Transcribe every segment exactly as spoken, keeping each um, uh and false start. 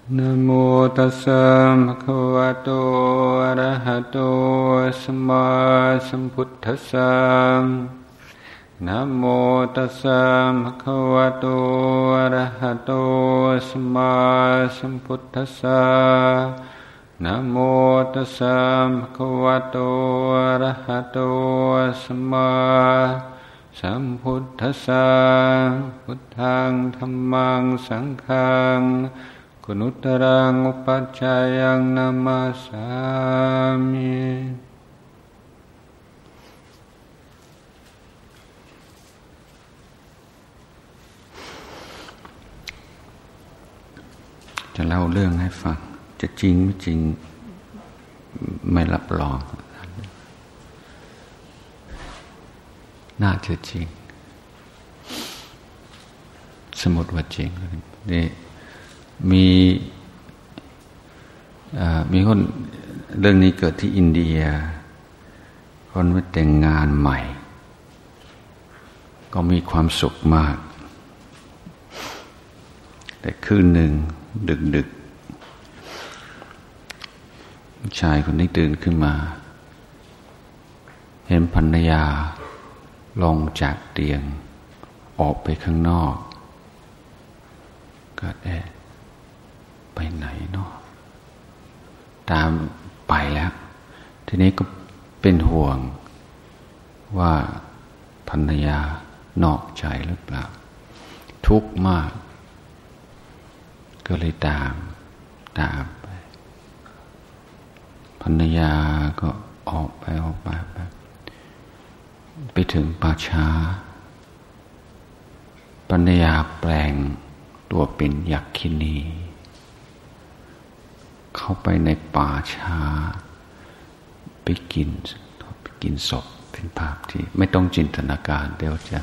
นะโมตัสสะภะคะวะโตอะระหะโตสัมมาสัมพุทธัสสะนะโมตัสสะภะคะวะโตอะระหะโตสัมมาสัมพุทธัสสะนะโมตัสสะภะคะวะโตอะระหะโตสัมมาสัมพุทธัสสะพุทธังธัมมังสังฆังกุณุตรังอุปัชฌายังนามาสามิจะเล่าเรื่องให้ฟังจะจริงไม่จริงไม่รับรองน่าจะจริงสมมติว่าจริงนี่มีมีคนเรื่องนี้เกิดที่อินเดียคนมาแต่งงานใหม่ก็มีความสุขมากแต่คืนหนึ่งดึกๆชายคนนี้ตื่นขึ้นมาเห็นภรรยาลงจากเตียงออกไปข้างนอกก็เอ๊ะไปไหนเนาะตามไปแล้วทีนี้ก็เป็นห่วงว่าภรรยานอกใจหรือเปล่าทุกข์มากก็เลยตามตามไปภรรยาก็ออกไปออกไปไปไปถึงป่าช้าภรรยาแปลงตัวเป็นยักษินีเข้าไปในป่าช้าไปกินไปกินศพเป็นภาพที่ไม่ต้องจินตนาการเดี๋ยวจะ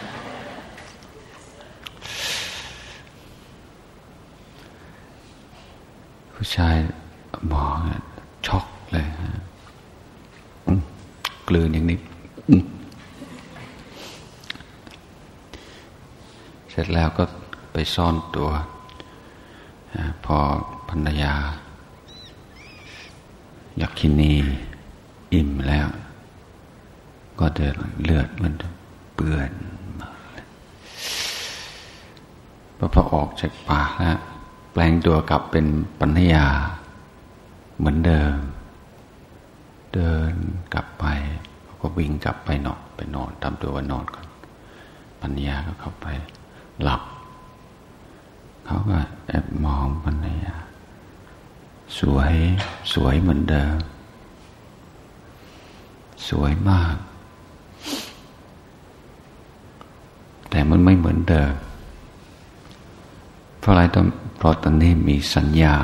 ผู้ชายมองช็อกเลยฮะกลืนอย่างนี้เสร็จแล้วก็ไปซ่อนตัวพอภรรยายักษินีอิ่มแล้วก็เดินเลือดมันเปื้อนมาพอพอออกจากป่าแล้วแปลงตัวกลับเป็นภรรยาเหมือนเดิมเดินกลับไปก็วิ่งกลับไปนอนไปนอนทำตัวว่านอนก่อนภรรยาก็เข้าไปหลับเขาก็แอบมองภรรยาสวยสวยเหมือนเดิมสวยมากแต่มันไม่เหมือนเดิมเพราะอะไรต้องเพราะตอนนี้มีสัญญา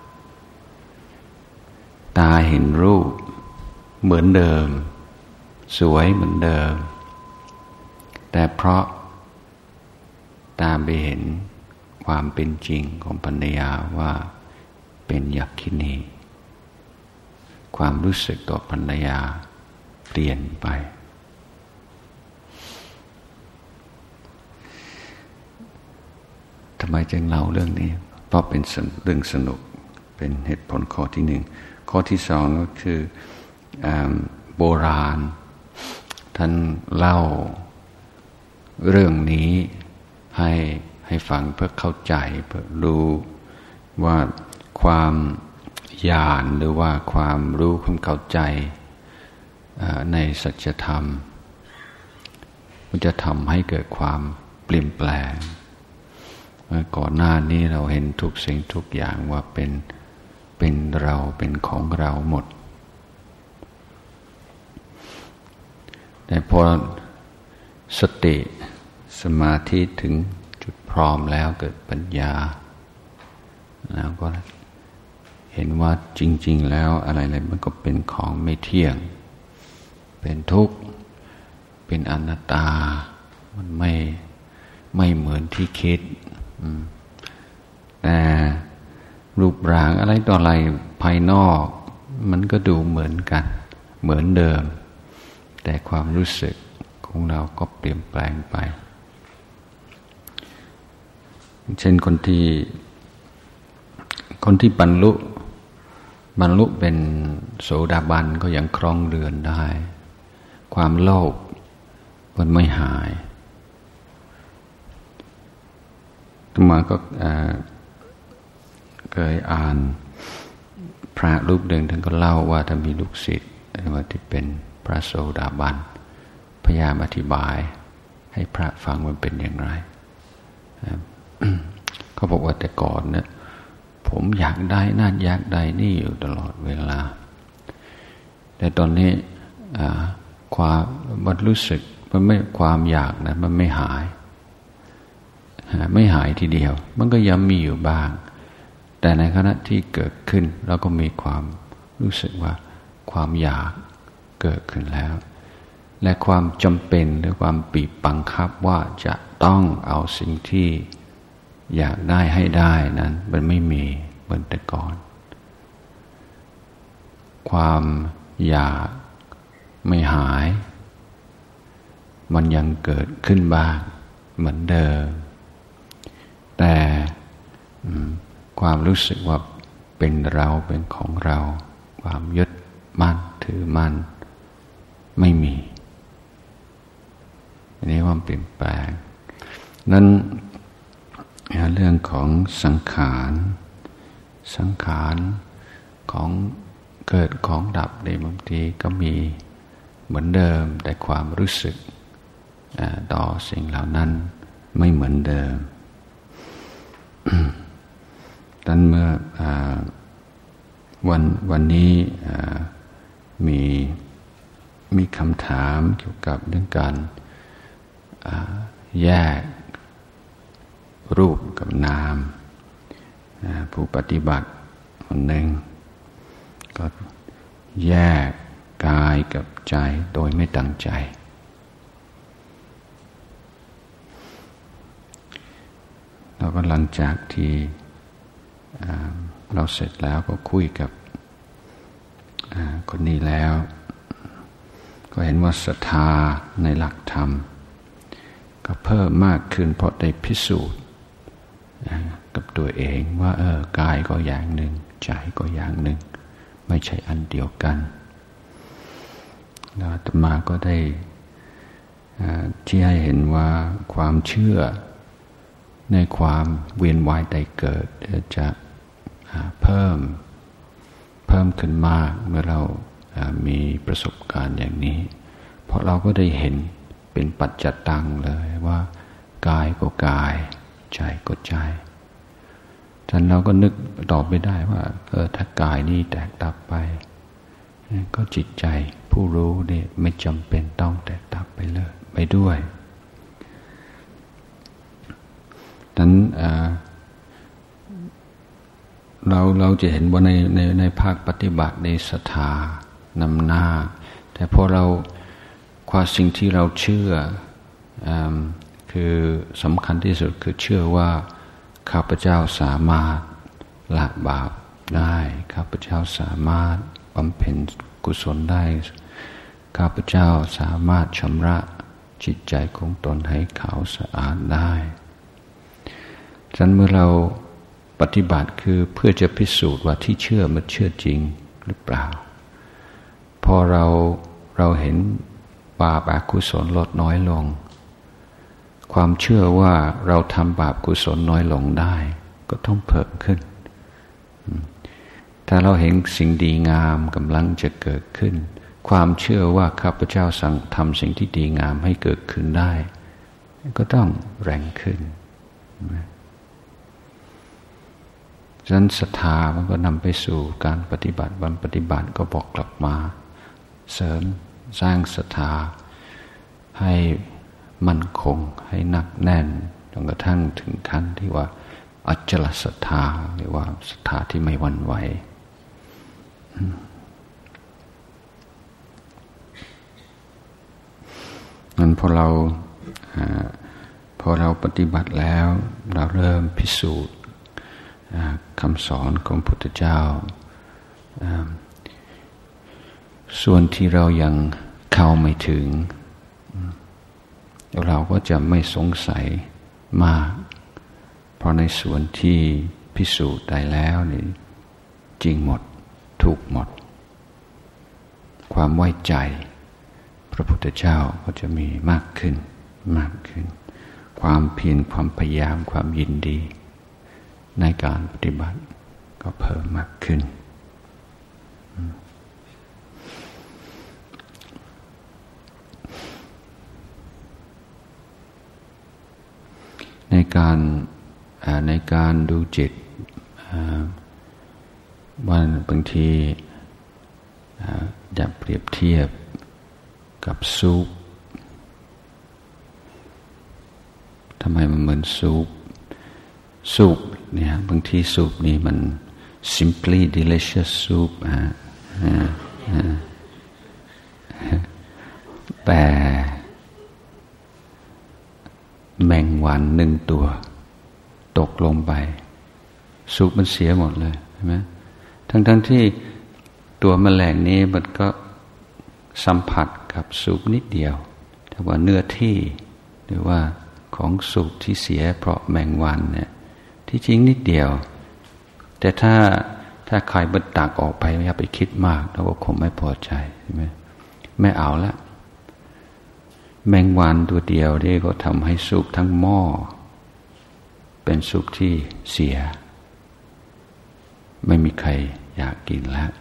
ตาเห็นรูปเหมือนเดิมสวยเหมือนเดิมแต่เพราะตาไปเห็นความเป็นจริงของภรรยาว่าเป็นยักษินีความรู้สึกต่อภรรยาเปลี่ยนไปทำไมจึงเล่าเรื่องนี้เพราะเป็นเรื่องสนุกเป็นเหตุผลข้อที่หนึ่งข้อที่สองก็คือโบราณท่านเล่าเรื่องนี้ให้ให้ฟังเพื่อเข้าใจเพื่อรู้ว่าความญาณหรือว่าความรู้ความเข้าใจในสัจธรรมมันจะทำให้เกิดความเปลี่ยนแปลงก่อนหน้านี้เราเห็นทุกสิ่งทุกอย่างว่าเป็นเป็นเราเป็นของเราหมดแต่พอสติสมาธิถึงจุดพร้อมแล้วเกิดปัญญาแล้วก็เห็นว่าจริงๆแล้วอะไรๆมันก็เป็นของไม่เที่ยงเป็นทุกข์เป็นอนัตตามันไม่ไม่เหมือนที่คิดแต่รูปร่างอะไรต่ออะไรภายนอกมันก็ดูเหมือนกันเหมือนเดิมแต่ความรู้สึกของเราก็เปลี่ยนแปลงไปเช่นคนที่คนที่บรรลุบรรลุเป็นโสดาบันก็ยังครองเรือนได้ความโลภมันไม่หายต่อมาก็เคยอ่านพระรูปหนึ่งท่านก็เล่าว่าถ้ามีลูกศิษย์ว่าที่เป็นพระโสดาบันพยายามอธิบายให้พระฟังมันเป็นอย่างไรเขาบอกว่าแต่ก่อนเนี่ยผมอยากได้นั่นอยากได้นี่อยู่ตลอดเวลาแต่ตอนนี้ความมันรู้สึกมันไม่ความอยากนะมันไม่หายไม่หายทีเดียวมันก็ยังมีอยู่บ้างแต่ในขณะที่เกิดขึ้นเราก็มีความรู้สึกว่าความอยากเกิดขึ้นแล้วและความจำเป็นหรือความบีบบังคับว่าจะต้องเอาสิ่งที่อยากได้ให้ได้นั้นมันไม่มีเหมือนแต่ก่อนความอยากไม่หายมันยังเกิดขึ้นบ้างเหมือนเดิมแต่ความรู้สึกว่าเป็นเราเป็นของเราความยึดมั่นถือมั่นไม่มีอันนี้ความเปลี่ยนแปลงนั้นเรื่องของสังขารสังขารของเกิดของดับในบางทีก็มีเหมือนเดิมแต่ความรู้สึกต่อสิ่งเหล่านั้นไม่เหมือนเดิมดังนั้นเมื่อวันวันนี้มีมีคำถามเกี่ยวกับเรื่องการแยกรูปกับนามผู้ปฏิบัติคนหนึ่งก็แยกกายกับใจโดยไม่ตั้งใจแล้วก็หลังจากที่เราเสร็จแล้วก็คุยกับคนนี้แล้วก็เห็นว่าศรัทธาในหลักธรรมก็เพิ่มมากขึ้นเพราะได้พิสูจน์กับตัวเองว่าเออกายก็อย่างหนึ่งใจก็อย่างหนึ่งไม่ใช่อันเดียวกันแล้วอาตมาก็ได้ที่ให้เห็นว่าความเชื่อในความเวียนว่ายตายเกิดจะเพิ่มเพิ่มขึ้นมากเมื่อเรามีประสบการณ์อย่างนี้เพราะเราก็ได้เห็นเป็นปัจจตังเลยว่ากายก็กายใจก็ใจฉะนั้นเราก็นึกตอบไม่ได้ว่าเออถ้ากายนี้แตกดับไปก็จิตใจผู้รู้นี่ไม่จำเป็นต้องแตกดับไปเลยไปด้วยนั้นเราเราจะเห็นว่าในในในภาคปฏิบัติในศรัทธานำหน้าแต่พอเราความสิ่งที่เราเชื่อคือสำคัญที่สุดคือเชื่อว่าข้าพเจ้าสามารถละบาปได้ข้าพเจ้าสามารถบำเพ็ญกุศลได้ข้าพเจ้าสามารถชำระจิตใจของตนให้ขาวสะอาดได้ฉะนั้นเมื่อเราปฏิบัติคือเพื่อจะพิสูจน์ว่าที่เชื่อมันเชื่อจริงหรือเปล่าพอเราเราเห็นบาปอกุศลลดน้อยลงความเชื่อว่าเราทำบาปกุศลน้อยลงได้ก็ต้องเพิ่มขึ้นถ้าเราเห็นสิ่งดีงามกำลังจะเกิดขึ้นความเชื่อว่าข้าพเจ้าสั่งทำสิ่งที่ดีงามให้เกิดขึ้นได้ก็ต้องแรงขึ้นฉะนั้นศรัทธามันก็นำไปสู่การปฏิบัติวันปฏิบัติก็บอกกลับมาเสริมสร้างศรัทธาให้มั่นคงให้หนักแน่นจนกระทั่งถึงขั้นที่ว่าอจลศรัทธาหรือว่าศรัทธาที่ไม่หวั่นไหวงั้นพอเราพอเราปฏิบัติแล้วเราเริ่มพิสูจน์คำสอนของพระพุทธเจ้าส่วนที่เรายังเข้าไม่ถึงเราก็จะไม่สงสัยมากเพราะในส่วนที่พิพิสูจน์ได้แล้วนี่จริงหมดถูกหมดความไว้ใจพระพุทธเจ้าก็จะมีมากขึ้นมากขึ้นความเพียรความพยายามความยินดีในการปฏิบัติก็เพิ่มมากขึ้นในการในการดูจิตวันบางทีจะเปรียบเทียบกับซุปทำไมมันเหมือนซุปซุปเนี่ยบางทีซุปนี่มัน simply delicious soup ฮะแต่แมงวันหนึ่งตัวตกลงไปซุปมันเสียหมดเลยใช่ไหมทั้งทั้งที่ตัวแมลงนี้มันก็สัมผัสกับซุปนิดเดียวแต่ว่าเนื้อที่หรือว่าของซุปที่เสียเพราะแมงวันเนี่ยที่จริงนิดเดียวแต่ถ้าถ้าใครบัดตักออกไปอย่าไปคิดมากเราก็คงไม่พอใจใช่ไหมไม่เอาละแมงวันตัวเดียวนี่ก็ทำให้ซุปทั้งหม้อเป็นซุปที่เสียไม่มีใครอยากกินแล้ว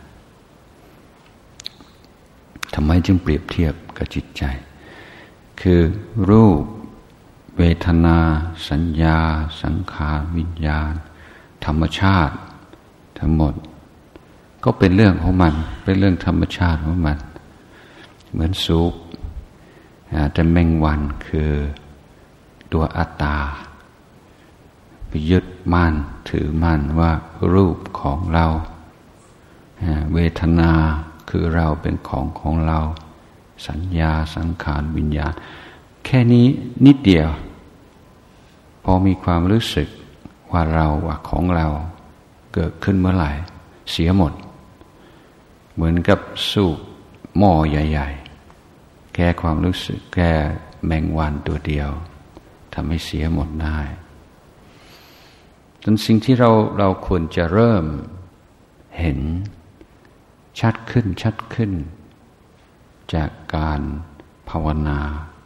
ทำไมจึงเปรียบเทียบกับจิตใจคือรูปเวทนาสัญญาสังขารวิญญาณธรรมชาติทั้งหมดก็เป็นเรื่องของมันเป็นเรื่องธรรมชาติของมันเหมือนซุปแต่แมงวันคือตัวอัตตาไปยึดมั่นถือมั่นว่ารูปของเราเวทนาคือเราเป็นของของเราสัญญาสังขารวิญญาณแค่นี้นิดเดียวพอมีความรู้สึกว่าเราว่าของเราเกิดขึ้นเมื่อไหร่เสียหมดเหมือนกับสูบหม้อใหญ่ๆแก้ความรู้สึกแก้แมงวันตัวเดียวทำให้เสียหมดได้จนสิ่งที่เราเราควรจะเริ่มเห็นชัดขึ้นชัดขึ้นจากการภาวนา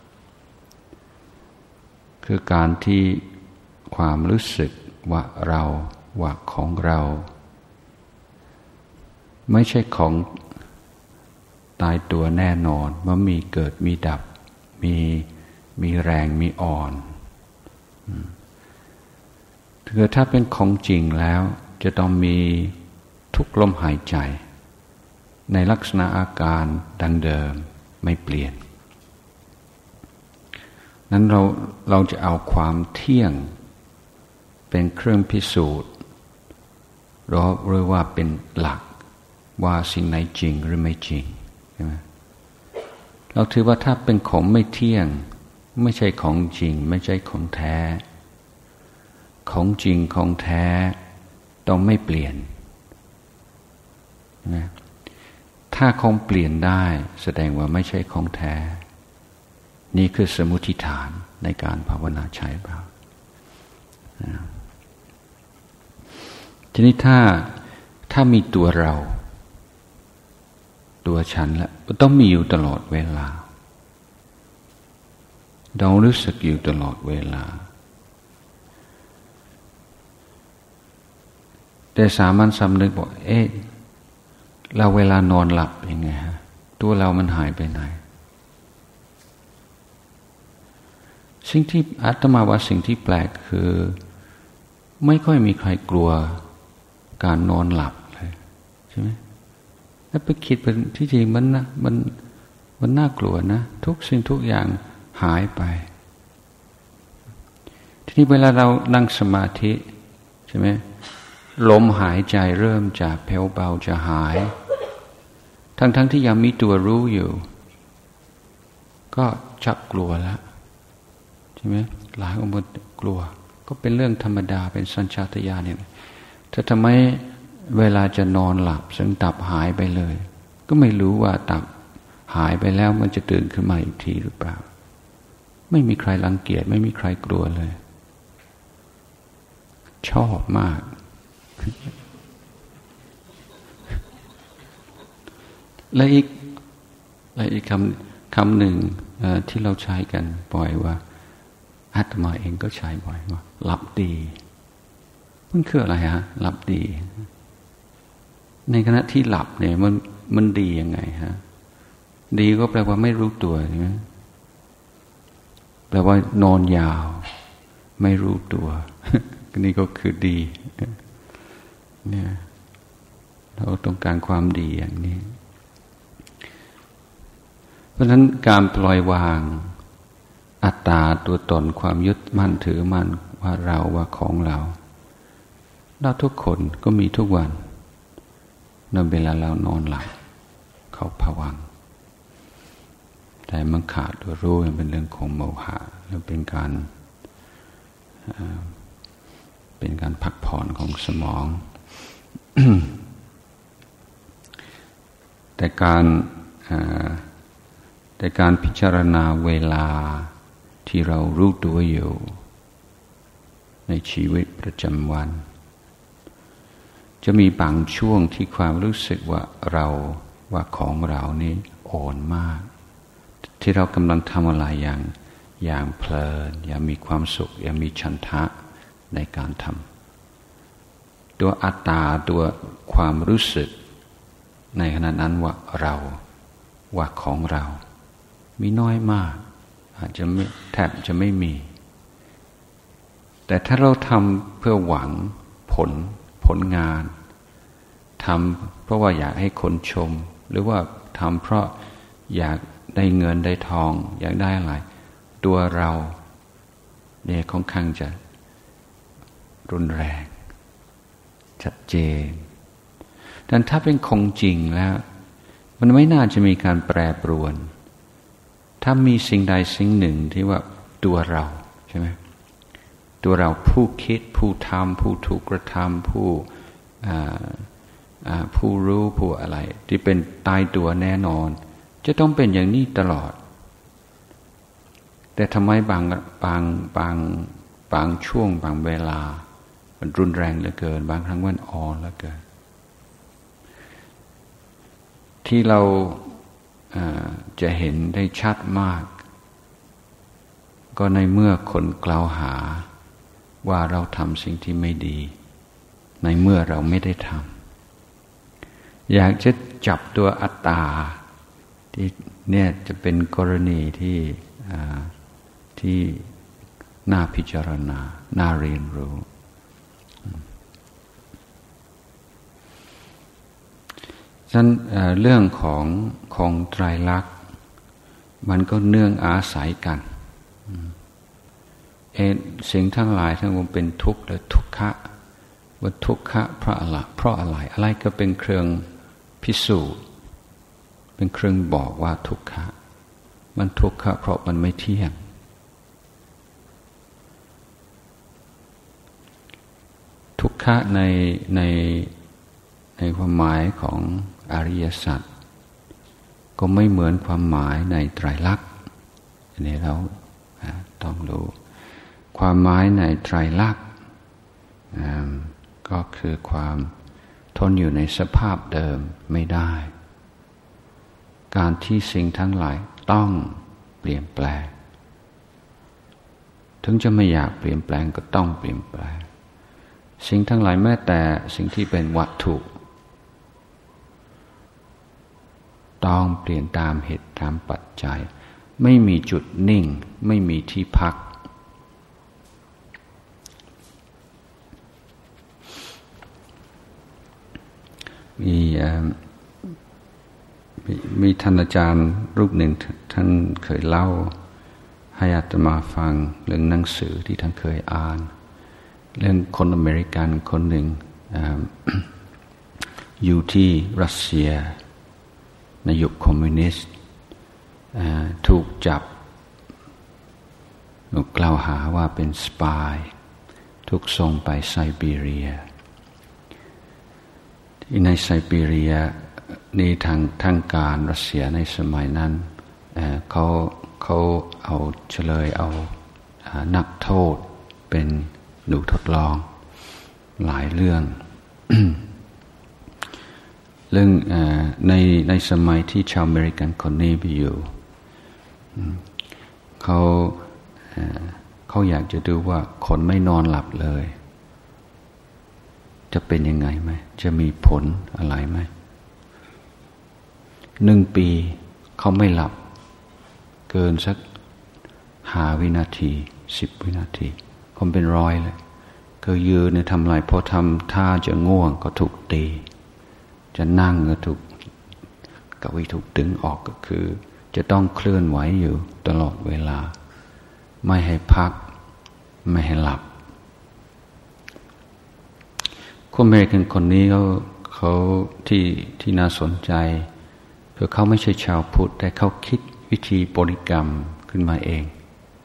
คือการที่ความรู้สึกว่าเราว่าของเราไม่ใช่ของตายตัวแน่นอนว่ามีเกิดมีดับมีมีแรงมีอ่อนคือถ้าเป็นของจริงแล้วจะต้องมีทุกลมหายใจในลักษณะอาการดังเดิมไม่เปลี่ยนนั้นเราเราจะเอาความเที่ยงเป็นเครื่องพิสูจน์หรือว่าเป็นหลักว่าสิ่งไหนจริงหรือไม่จริงใช่ไหมเราถือว่าถ้าเป็นของไม่เที่ยงไม่ใช่ของจริงไม่ใช่ของแท้ของจริงของแท้ต้องไม่เปลี่ยนนะถ้าของเปลี่ยนได้แสดงว่าไม่ใช่ของแท้นี่คือสมมุติฐานในการภาวนาใช่เปล่าทีนี้ถ้าถ้ามีตัวเราตัวฉันแล้วต้องมีอยู่ตลอดเวลาเรารู้สึกอยู่ตลอดเวลาแต่สามัญสำนึกบอกเอ๊ะเราเวลานอนหลับยังไงฮะตัวเรามันหายไปไหนสิ่งที่อาตมาว่าสิ่งที่แปลกคือไม่ค่อยมีใครกลัวการนอนหลับเลยใช่ไหมแล้วไปคิดเป็นที่จริงมันนะมันมันน่ากลัวนะทุกสิ่งทุกอย่างหายไปทีนี้เวลาเรานั่งสมาธิใช่ไหมลมหายใจเริ่มจากแผ่วเบาจะหายทั้งๆ ท, ที่ยังมีตัวรู้อยู่ก็ชักกลัวแล้วใช่ไหมหลายองค์กลัวก็เป็นเรื่องธรรมดาเป็นสัญชาตญาณเนี่ยถ้าทำไมเวลาจะนอนหลับซึ่งตับหายไปเลยก็ไม่รู้ว่าตับหายไปแล้วมันจะตื่นขึ้นมาอีกทีหรือเปล่าไม่มีใครรังเกียจไม่มีใครกลัวเลยชอบมากและอีกและอีกคำคำหนึ่งที่เราใช้กันบ่อยว่าอาตมาเองก็ใช้บ่อยว่าหลับดีมันคืออะไรฮะหลับดีในขณะที่หลับเนี่ยมันมันดียังไงฮะดีก็แปลว่าไม่รู้ตัวใช่ไหมแปลว่านอนยาวไม่รู้ตัวนี่ก็คือดีเนี่ยเราต้องการความดีอย่างนี้เพราะฉะนั้นการปล่อยวางอัตตาตัวตนความยึดมั่นถือมั่นว่าเราว่าของเราเราทุกคนก็มีทุกวันในเวลาเรานอนหลับเข้าภวังค์แต่มันขาดตัวรู้มันเป็นเรื่องของโมหะแล้วเป็นการเป็นการพักผ่อนของสมอง แต่การแต่การพิจารณาเวลาที่เรารู้ตัวอยู่ในชีวิตประจำวันจะมีบางช่วงที่ความรู้สึกว่าเราว่าของเรานี้อ่อนมากที่เรากำลังทำอะไรอย่างอย่างเพลินอย่างมีความสุขอย่างมีฉันทะในการทำตัวอัตตาตัวความรู้สึกในขณะนั้นว่าเราว่าของเรามีน้อยมากอาจจะไม่แทบจะไม่มีแต่ถ้าเราทำเพื่อหวังผลผลงานทำเพราะว่าอยากให้คนชมหรือว่าทำเพราะอยากได้เงินได้ทองอยากได้อะไรตัวเราเนี่ยค่อนข้างจะรุนแรงชัดเจนแต่ถ้าเป็นของจริงแล้วมันไม่น่าจะมีการแปรปรวนถ้ามีสิ่งใดสิ่งหนึ่งที่ว่าตัวเราใช่ไหมตัวเราผู้คิดผู้ทำผู้ถูกกระทำผู้ผู้รู้ผู้อะไรที่เป็นตายตัวแน่นอนจะต้องเป็นอย่างนี้ตลอดแต่ทำไมบางบางบางบางช่วงบางเวลามันรุนแรงเหลือเกินบางครั้งมันอ่อนเหลือเกินที่เราจะเห็นได้ชัดมากก็ในเมื่อคนกล่าวหาว่าเราทำสิ่งที่ไม่ดีในเมื่อเราไม่ได้ทำอยากจะจับตัวอัตตาที่เนี่ยจะเป็นกรณีที่ที่น่าพิจารณาน่าเรียนรู้ฉะนั้นเรื่องของของไตรลักษณ์มันก็เนื่องอาศัยกันเอสิ่งทั้งหลายทั้งมวลเป็นทุกข์และทุกขะว่าทุกขะเพราะอะไรเพราะอะไรอะไรก็เป็นเครื่องพิสูจน์เป็นเครื่องบอกว่าทุกขะมันทุกขะเพราะมันไม่เที่ยงทุกขะในในในความหมายของอริยสัจก็ไม่เหมือนความหมายในไตรลักษณ์อันนี้เราต้องรู้ความหมายในไตรลักษณ์ก็คือความทนอยู่ในสภาพเดิมไม่ได้การที่สิ่งทั้งหลายต้องเปลี่ยนแปลงถึงจะไม่อยากเปลี่ยนแปลงก็ต้องเปลี่ยนแปลงสิ่งทั้งหลายแม้แต่สิ่งที่เป็นวัตถุต้องเปลี่ยนตามเหตุตามปัจจัยไม่มีจุดนิ่งไม่มีที่พักมีมีท่านอาจารย์รูปหนึ่งท่านเคยเล่าให้อาตมาฟังเรื่องหนังสือที่ท่านเคยอ่านเรื่องคนอเมริกันคนหนึ่ง อยู่ที่รัสเซียในยุคคอมมิวนิสต์ถูกจับถูกกล่าวหาว่าเป็นสปายถูกส่งไปไซบีเรียที่ในไซบีเรียนี่ทางทางการรัสเซียในสมัยนั้นเขาเขาเอาเฉลยเอานักโทษเป็นหนูทดลองหลายเรื่องเรื่องในในสมัยที่ชาวอเมริกันคนนี้ไปอยู่เขาเขาอยากจะดูว่าคนไม่นอนหลับเลยจะเป็นยังไงไหมจะมีผลอะไรไหมหนึ่งปีเขาไม่หลับเกินสักห้าวินาทีสิบวินาทีคนเป็นร้อยเลยก็ยืนเนี่ยทำไรพอทำท่าจะง่วงก็ถูกตีจะนั่งก็ถูกเก้าอี้ถูกดึงออกก็คือจะต้องเคลื่อนไหวอยู่ตลอดเวลาไม่ให้พักไม่ให้หลับคนอเมริกันคนนี้เขาเขาที่ที่น่าสนใจคือเขาไม่ใช่ชาวพุทธแต่เขาคิดวิธีบริกรรมขึ้นมาเอง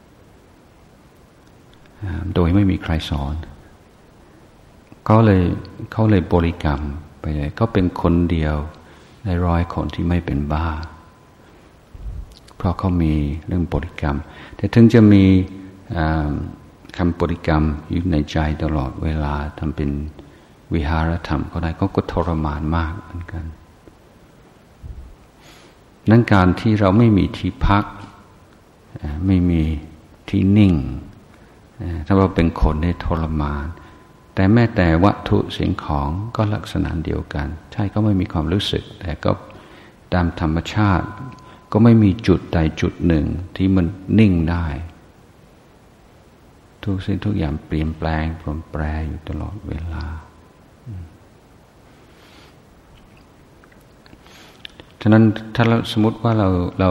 โดยไม่มีใครสอนเขาเลยเขาเลยบริกรรมไปเลยเขาเป็นคนเดียวในร้อยคนที่ไม่เป็นบ้าเพราะเขามีเรื่องบริกรรมแต่ถึงจะมีคำบริกรรมอยู่ในใจตลอดเวลาทำเป็นวิหารธรรมก็ได้เขาก็ทรมานมากเหมือนกันนั้นการที่เราไม่มีที่พักไม่มีที่นิ่งถ้าเราเป็นคนได้ทรมานแต่แม้แต่วัตถุสิ่งของก็ลักษณะเดียวกันใช่ก็ไม่มีความรู้สึกแต่ก็ตามธรรมชาติก็ไม่มีจุดใดจุดหนึ่งที่มันนิ่งได้ทุกสิ่งทุกอย่างเปลี่ยนแปลงปรนแปรอยู่ตลอดเวลาฉะนั้นถ้าเราสมมติว่าเราเรา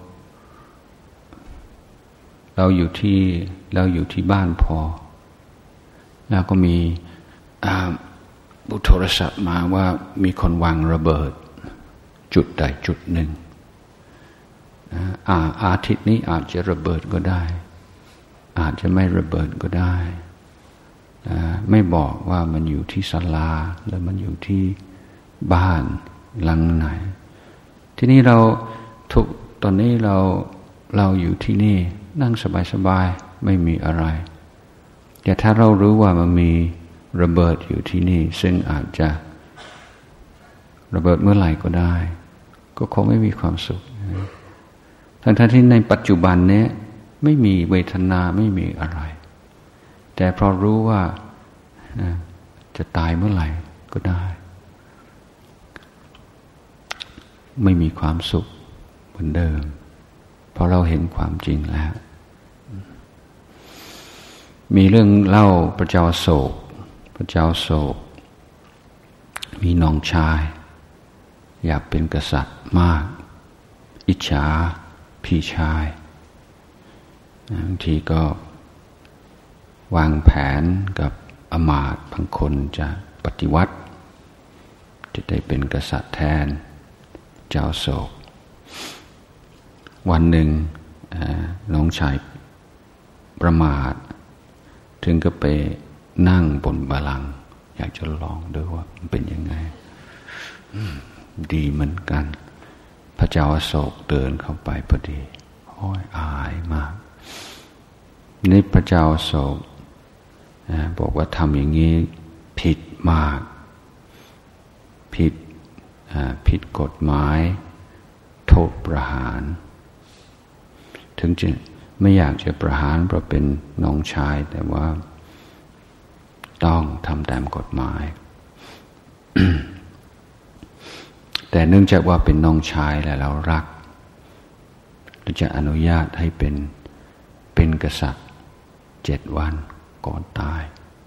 เราอยู่ที่เราอยู่ที่บ้านพอแล้วก็มีบุโทรศัพท์มาว่ามีคนวางระเบิดจุดใดจุดหนึ่งอาอาทิตย์นี้อาจจะระเบิดก็ได้อาจจะไม่ระเบิดก็ได้ไม่บอกว่ามันอยู่ที่ศาลาแล้วมันอยู่ที่บ้านหลังไหนที่นี่เราทุกตอนนี้เราเราอยู่ที่นี่นั่งสบายๆไม่มีอะไรแต่ถ้าเรารู้ว่ามันมีระเบิดอยู่ที่นี่ซึ่งอาจจะระเบิดเมื่อไหร่ก็ได้ก็คงไม่มีความสุขทั้งๆที่ในปัจจุบันนี้ไม่มีเวทนาไม่มีอะไรแต่เพราะรู้ว่าจะตายเมื่อไหร่ก็ได้ไม่มีความสุขเหมือนเดิมเพราะเราเห็นความจริงแล้วมีเรื่องเล่าพระเจ้าโศกพระเจ้าโศกมีน้องชายอยากเป็นกษัตริย์มากอิจฉาพี่ชายบางทีก็วางแผนกับอมาตย์บางคนจะปฏิวัติจะได้เป็นกษัตริย์แทนเจ้าโศกวันหนึ่งน้องชายประมาทถึงก็ไปนั่งบนบัลลังก์อยากจะลองดูว่ามันเป็นยังไงดีเหมือนกันพระเจ้าอโศกเดินเข้าไปพอดีโอ้ยอายมากนี่พระเจ้าอโศกบอกว่าทำอย่างนี้ผิดมากผิดผิดกฎหมายโทษประหารถึงจะไม่อยากจะประหารเพราะเป็นน้องชายแต่ว่าต้องทำตามกฎหมาย แต่เนื่องจากว่าเป็นน้องชายและเรารักเราจะอนุญาตให้เป็นเป็นกษัตริย์เจ็ดวันก่อนตาย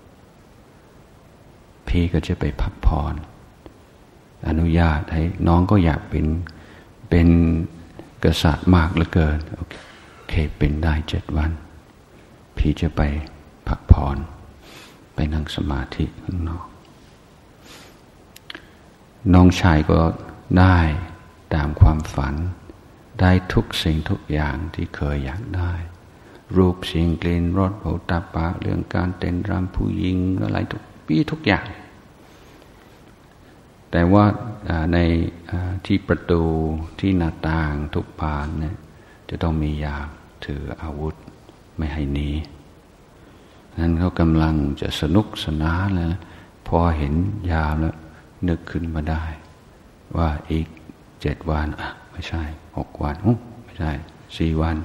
พี่ก็จะไปพักผ่อนอนุญาตให้น้องก็อยากเป็นเป็นกษัตริย์มากเหลือเกินโอเคเป็นได้เจ็ดวันพี่จะไปพักผ่อนไปนั่งสมาธิข้างนอกน้องชายก็ได้ตามความฝันได้ทุกสิ่งทุกอย่างที่เคยอยากได้รูปเสียงกลิ่นรสโผฏฐัพพะเรื่องการเต้นรำผู้หญิงอะไรทุกปีทุกอย่างแต่ว่าในที่ประตูที่หน้าต่างทุกบานเนี่ยจะต้องมียามถืออาวุธไม่ให้หนีนั้นเขากำลังจะสนุกสนานแล้วพอเห็นยามแล้วนึกขึ้นมาได้ว่าอีกเจ็ดวันอ่ะไม่ใช่หกวันอุ๊ไม่ใช่สี่วัน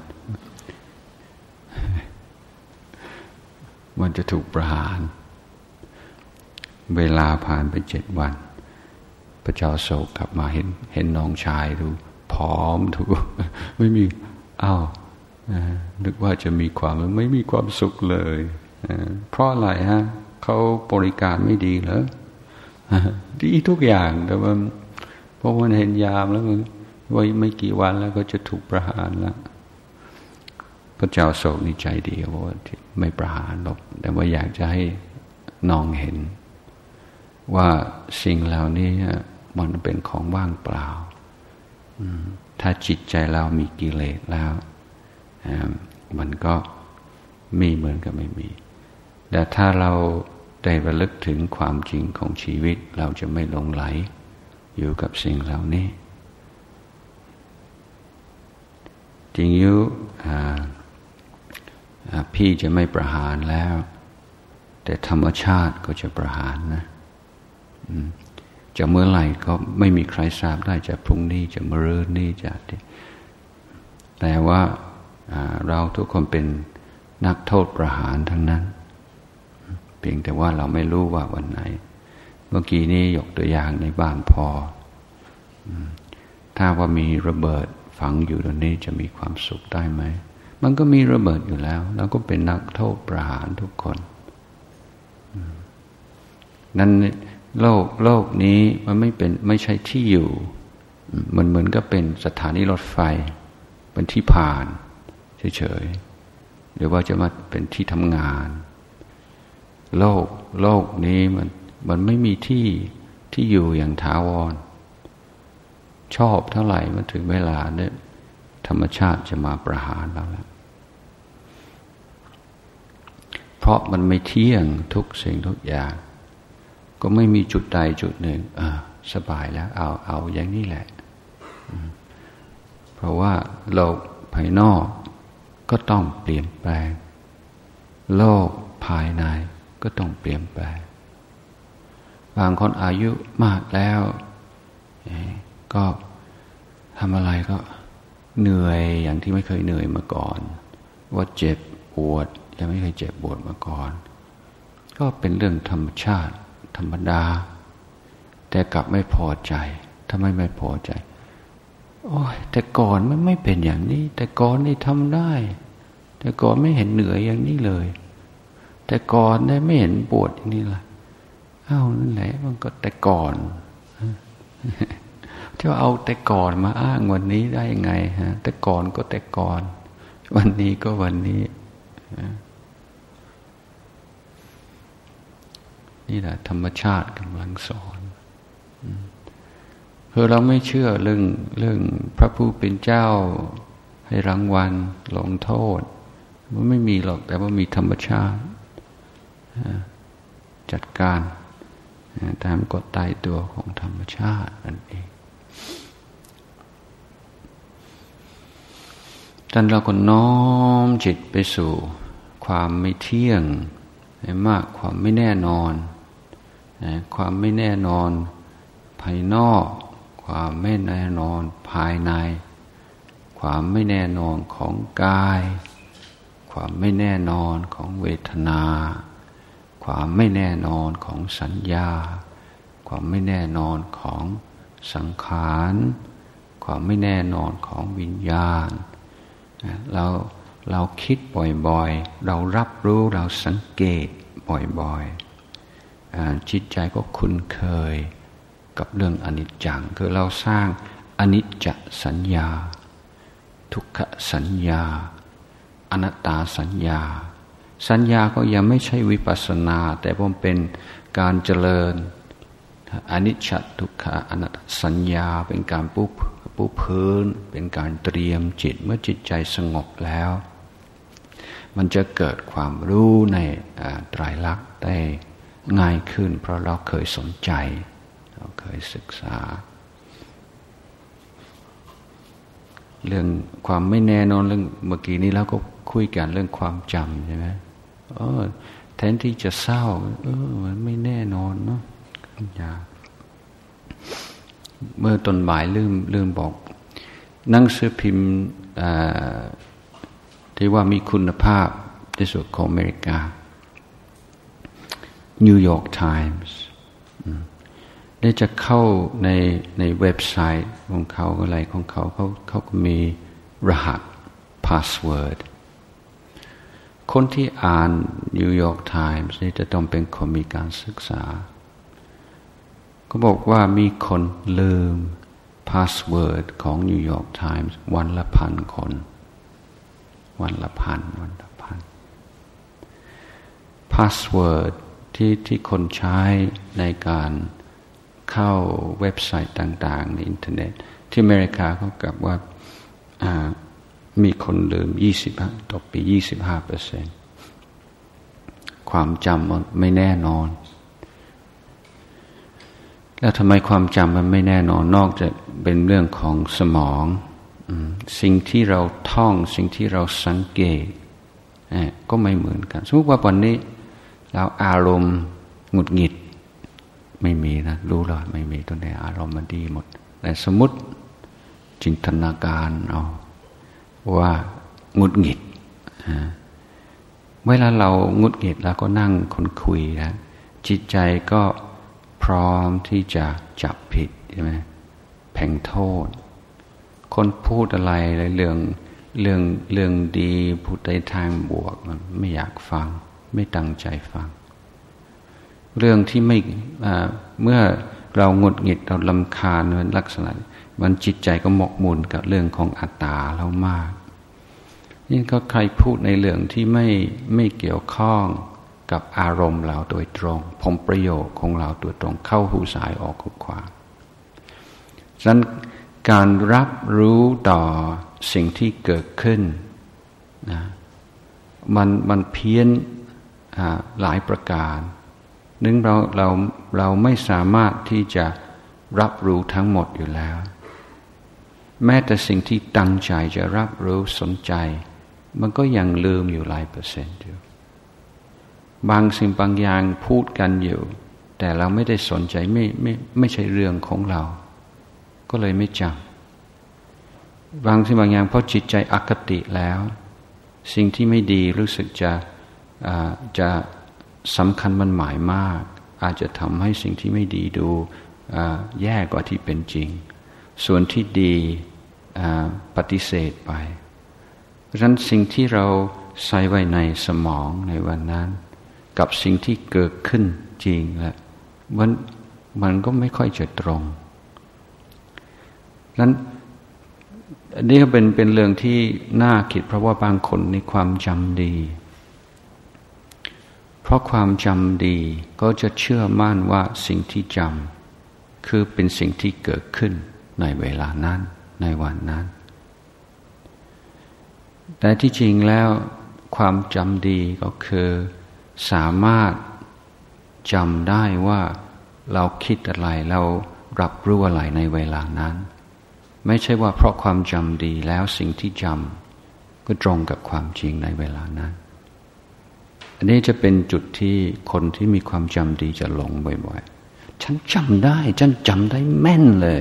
มันจะถูกประหารเวลาผ่านไปเจ็ดวันพระเจ้าโศกกลับมาเห็นเห็นน้องชายดูผอมถูกไม่มีอ้าวนึกว่าจะมีความไม่มีความสุขเลยเพราะอะไรฮะเขาบริการไม่ดีเหรอดีทุกอย่างแต่ว่าเพราะมันเห็นยามแล้วมันว่าไม่กี่วันแล้วก็จะถูกประหารแล้วพระเจ้าโศกนี่ใจดีว่าไม่ประหารหรอกแต่ว่าอยากจะให้น้องเห็นว่าสิ่งเหล่านี้มันเป็นของว่างเปล่าถ้าจิตใจเรามีกิเลสแล้วมันก็มีเหมือนกับไม่มีแต่ถ้าเราได้ระลึกถึงความจริงของชีวิตเราจะไม่หลงไหลอยู่กับสิ่งเหล่านี้จริงอยู่พี่จะไม่ประหารแล้วแต่ธรรมชาติก็จะประหารนะจะเมื่อไหร่ก็ไม่มีใครทราบได้จะพรุ่งนี้จะมะรืนนี้จะแต่ว่าเราทุกคนเป็นนักโทษประหารทั้งนั้นเพียงแต่ว่าเราไม่รู้ว่าวันไหนเมื่อกี้นี้ยกตัวอย่างในบ้านพอถ้าว่ามีระเบิดฝังอยู่ตรงนี้จะมีความสุขได้ไหมมันก็มีระเบิดอยู่แล้วแล้วก็เป็นนักโทษประหารทุกคนนั้นโลกโลกนี้มันไม่เป็นไม่ใช่ที่อยู่มันเหมือนก็เป็นสถานีรถไฟเป็นที่ผ่านเฉยๆหรือว่าจะมาเป็นที่ทำงานโลกโลกนี้มันมันไม่มีที่ที่อยู่อย่างถาวรชอบเท่าไหร่มันถึงเวลาเนี่ยธรรมชาติจะมาประหารเราแล้วเพราะมันไม่เที่ยงทุกสิ่งทุกอย่างก็ไม่มีจุดใดจุดหนึ่งอ่าสบายแล้วเอาเอาอย่างนี้แหละเพราะว่าโลกภายนอกก็ต้องเปลี่ยนแปลงโลกภายในก็ต้องเปลี่ยนแปลงบางคนอายุมากแล้วก็ทำอะไรก็เหนื่อยอย่างที่ไม่เคยเหนื่อยมาก่อนว่าเจ็บปวดยังไม่เคยเจ็บปวดมาก่อนก็เป็นเรื่องธรรมชาติธรรมดาแต่กลับไม่พอใจทำไมไม่พอใจโอ้ยแต่ก่อนมันไม่เป็นอย่างนี้แต่ก่อนนี่ทำได้แต่ก่อนไม่เห็นเหนื่อยอย่างนี้เลยแต่ก่อนได้ไม่เห็นปวดอย่างนี้ล่ะอ้าวนั่นแหละมันก็แต่ก่อนจะเอาแต่ก่อนมาอ้างวันนี้ได้ยังไงฮะแต่ก่อนก็แต่ก่อนวันนี้ก็วันนี้นี่แหละธรรมชาติกำลังสอนคือเราไม่เชื่อเรื่องเรื่องพระผู้เป็นเจ้าให้รางวัลลงโทษมันไม่มีหรอกแต่ว่ามีธรรมชาติจัดการตามกฎตายตัวของธรรมชาตินั่นเองจนเราก็น้อมจิตไปสู่ความไม่เที่ยงให้มากความไม่แน่นอนความไม่แน่นอนภายนอกความไม่แน่นอนภายในความไม่แน่นอนของกายความไม่แน่นอนของเวทนาความไม่แน่นอนของสัญญาความไม่แน่นอนของสังขารความไม่แน่นอนของวิญญาณเราเราคิดบ่อยๆเรารับรู้เราสังเกตบ่อยๆจิตใจก็คุ้นเคยกับเรื่องอนิจจังคือเราสร้างอนิจจสัญญาทุกขสัญญาอนัตตาสัญญาสัญญาก็ยังไม่ใช่วิปัสสนาแต่ผมเป็นการเจริญอนิจจทุกขอนัตตสัญญาเป็นการปูปูพื้นเป็นการเตรียมจิตเมื่อจิตใจสงบแล้วมันจะเกิดความรู้ในไตรลักษณ์ได้ง่ายขึ้นเพราะเราเคยสนใจเราเคยศึกษาเรื่องความไม่แน่นอนเรื่องเมื่อกี้นี้เราก็คุยกันเรื่องความจำใช่ไหมเออแทนที่จะเศร้าเออมันไม่แน่นอนเนาะยากเมื่อต้นบ่ายลืมลืมบอกหนังสือพิมพ์ที่ว่ามีคุณภาพที่สุดของอเมริกา New York Times ได้จะเข้าในในเว็บไซต์ของเขาอะไรของเขาเขาเขาก็มีรหัส password คนที่อ่าน New York Times นี่จะต้องเป็นคนมีการศึกษาก็บอกว่ามีคนลืม password ของ New York Times วันละพันคนวันละพันวันละพัน password ที่ที่คนใช้ในการเข้าเว็บไซต์ต่างๆในอินเทอร์เน็ตที่อเมริกาเขากลับว่ามีคนลืมยี่สิบต่อปี ยี่สิบห้าเปอร์เซ็นต์ ความจำไม่แน่นอนแล้วทำไมความจำมันไม่แน่นอนนอกจากเป็นเรื่องของสมองสิ่งที่เราท่องสิ่งที่เราสังเกตก็ไม่เหมือนกันสมมติว่าวันนี้เราอารมณ์หงุดหงิดไม่มีนะรู้เลยไม่มีตัวไหนอารมณ์มันดีหมดแต่สมมติจินตนาการเอาว่าหงุดหงิดเวลาเราหงุดหงิดแล้วก็นั่งคนคุยนะจิตใจก็พร้อมที่จะจับผิดใช่ไหมแผงโทษคนพูดอะไรเรื่องเรื่องเรื่องดีพูดในทางบวกมันไม่อยากฟังไม่ตั้งใจฟังเรื่องที่ไม่เมื่อเราหงุดหงิดเรารำคาญมันลักษณะมันจิตใจก็หมกมุ่นกับเรื่องของอัตตาเรามากยิ่งก็ใครพูดในเรื่องที่ไม่ไม่เกี่ยวข้องกับอารมณ์เราโดยตรงผลประโยชน์ของเราโดยตรงเข้าหูซ้ายออกหูขวาฉะนั้นการรับรู้ต่อสิ่งที่เกิดขึ้นนะมันมันเพี้ยนหลายประการหนึ่งเราเราเราไม่สามารถที่จะรับรู้ทั้งหมดอยู่แล้วแม้แต่สิ่งที่ตั้งใจจะรับรู้สนใจมันก็ยังลืมอยู่หลายเปอร์เซ็นต์อยู่บางสิ่งบางอย่างพูดกันอยู่แต่เราไม่ได้สนใจไม่ไม่ไม่ใช่เรื่องของเราก็เลยไม่จำบางสิ่งบางอย่างเพราะจิตใจอคติแล้วสิ่งที่ไม่ดีรู้สึกจะจะสำคัญมันหมายมากอาจจะทำให้สิ่งที่ไม่ดีดูแย่กว่าที่เป็นจริงส่วนที่ดีปฏิเสธไปเพราะฉะนั้นสิ่งที่เราใส่ไว้ในสมองในวันนั้นกับสิ่งที่เกิดขึ้นจริงแล้วมันมันก็ไม่ค่อยจะตรงนั้นอันนี้ก็เป็นเป็นเรื่องที่น่าคิดเพราะว่าบางคนในความจำดีเพราะความจำดีก็จะเชื่อมั่นว่าสิ่งที่จำคือเป็นสิ่งที่เกิดขึ้นในเวลานั้นในวันนั้นแต่ที่จริงแล้วความจำดีก็คือสามารถจำได้ว่าเราคิดอะไรเรารับรู้อะไรในเวลานั้นไม่ใช่ว่าเพราะความจำดีแล้วสิ่งที่จำก็ตรงกับความจริงในเวลานั้นอันนี้จะเป็นจุดที่คนที่มีความจำดีจะหลงบ่อยๆฉันจำได้ฉันจำได้แม่นเลย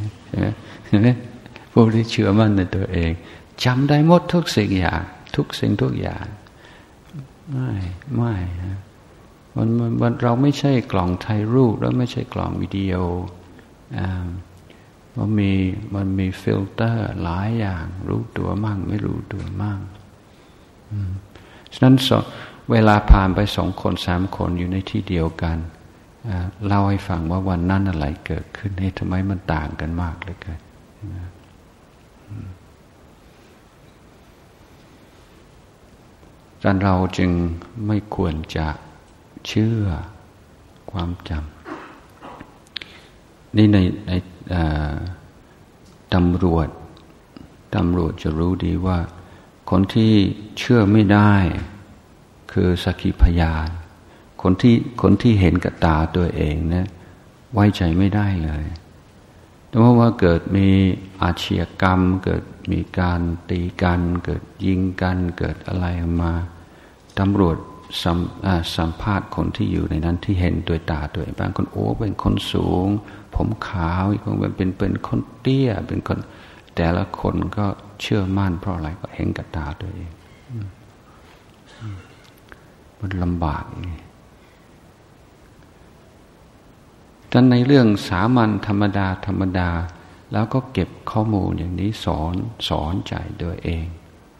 พวกที่เชื่อมั่นในตัวเองจำได้หมดทุกสิ่งอย่างทุกสิ่งทุกอย่างไม่ไม่มันมันเราไม่ใช่กล่องถ่ายรูปแล้วไม่ใช่กล่องวิดีโออ่ามันมีมันมีฟิลเตอร์หลายอย่างรู้ตัวมั่งไม่รู้ตัวมั่งฉะนั้นเวลาผ่านไปสองคนสามคนอยู่ในที่เดียวกันเล่าให้ฟังว่าวันนั้นอะไรเกิดขึ้นนี่ทำไมมันต่างกันมากเลยเกินดังนั้นเราจึงไม่ควรจะเชื่อความจำนี่ในในตำรวจตำรวจจะรู้ดีว่าคนที่เชื่อไม่ได้คือสักขีพยานคนที่คนที่เห็นกับตาตัวเองเนี่ยไว้ใจไม่ได้เลยแต่ว่าว่าเกิดมีอาชญากรรมเกิดมีการตีกันเกิดยิงกันเกิดอะไรมาตำรวจสัมสัมภาษณ์คนที่อยู่ในนั้นที่เห็นด้วยตาตัวเองบางคนโอ้เป็นคนสูงผมขาวอีกคนเป็นเป็นคนเตี้ยเป็นคนแต่ละคนก็เชื่อมั่นเพราะอะไรก็เห็นกับตาตัวเองมันลำบากนี่แต่ในเรื่องสามัญธรรมดาธรรมดาแล้วก็เก็บข้อมูลอย่างนี้สอนสอนใจตัวเอง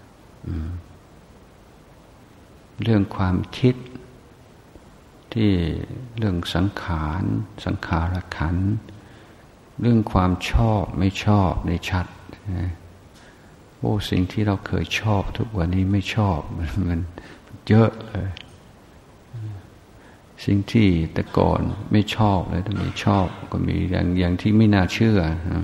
เรื่องความคิดที่เรื่องสังขารสังขารขันธ์เรื่องความชอบไม่ชอบในชัดโอ้สิ่งที่เราเคยชอบทุกวันนี้ไม่ชอบมันเยอะเลยสิ่งที่แต่ก่อนไม่ชอบเลยแต่ไม่ชอบก็มีอย่างอย่างที่ไม่น่าเชื่อ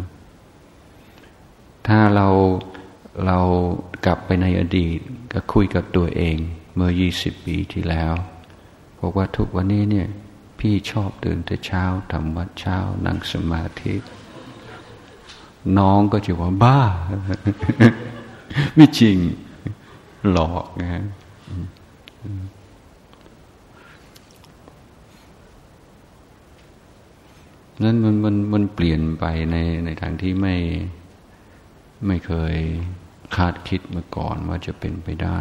ถ้าเราเรากลับไปในอดีตก็คุยกับตัวเองเมื่อยี่สิบปีที่แล้วบอกว่าทุกวันนี้เนี่ยพี่ชอบตื่นแต่เช้าทำวัดเช้านั่งสมาธิน้องก็จะว่าบ้า ไม่จริงหลอกนะนั้นมันมันมันเปลี่ยนไปในในทางที่ไม่ไม่เคยคาดคิดมาก่อนว่าจะเป็นไปได้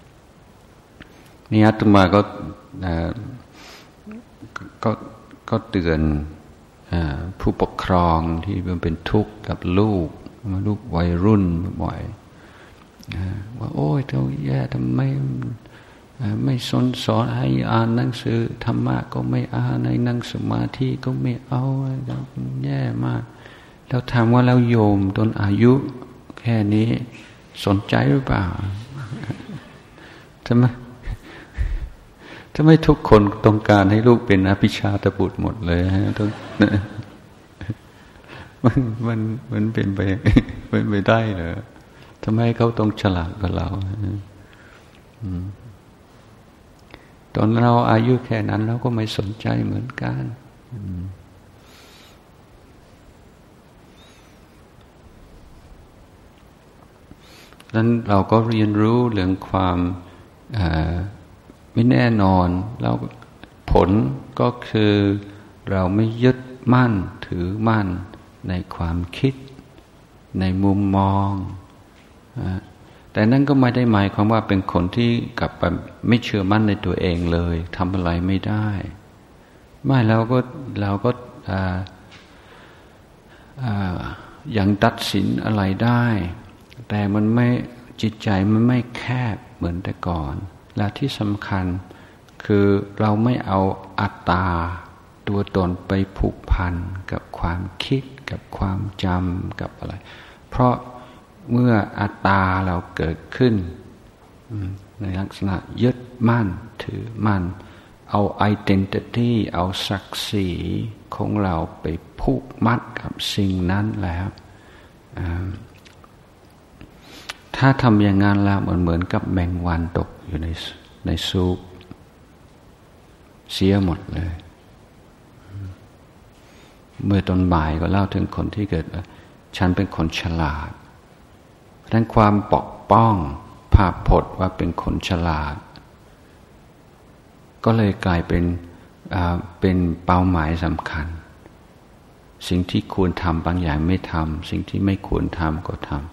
นี่อาตมาก็ก็ก็เตือนผู้ปกครองที่มันเป็นทุกข์กับลูกมาลูกวัยรุ่นบ่อยว่าโอ้ยเจ้าแย่ทำไมไม่สอนสอนให้อ่านหนังสือธรรมะก็ไม่อ่านในนั่งสมาธิก็ไม่เอาแย่มากแล้วถามว่าแล้วโยมตอนอายุแค่นี้สนใจหรือเปล่าทำไมทำไมทุกคนต้องการให้ลูกเป็นอภิชาตบุตรหมดเลยฮะต้องมันมันมันเป็นไปเป็นไปได้เหรอทำไมเขาต้องฉลาดกว่าเราตอนเราอายุแค่นั้นเราก็ไม่สนใจเหมือนกันนั้นเราก็เรียนรู้เรื่องความไม่แน่นอนแล้วผลก็คือเราไม่ยึดมั่นถือมั่นในความคิดในมุมมองแต่นั่นก็ไม่ได้หมายความว่าเป็นคนที่กลับไปไม่เชื่อมั่นในตัวเองเลยทำอะไรไม่ได้ไม่เราก็เราก็ยังตัดสินอะไรได้แต่มันไม่จิตใจมันไม่แคบเหมือนแต่ก่อนและที่สำคัญคือเราไม่เอาอัตตาตัวตนไปผูกพันกับความคิดกับความจำกับอะไรเพราะเมื่ออัตตาเราเกิดขึ้นในลักษณะยึดมั่นถือมั่นเอา identity เอาศักดิ์ศรีของเราไปผูกมัดกับสิ่งนั้นแล้วถ้าทำอย่างนั้นแล้วมันเหมือนกับแมงวันตกอยู่ในในซุปเสียหมดเลยเมื่อตอนบ่ายก็เล่าถึงคนที่เกิดฉันเป็นคนฉลาดดังนั้นความปกป้องภาพพจน์ว่าเป็นคนฉลาดก็เลยกลายเป็นเป็นเป้าหมายสำคัญสิ่งที่ควรทำบางอย่างไม่ทำสิ่งที่ไม่ควรทำก็ทำ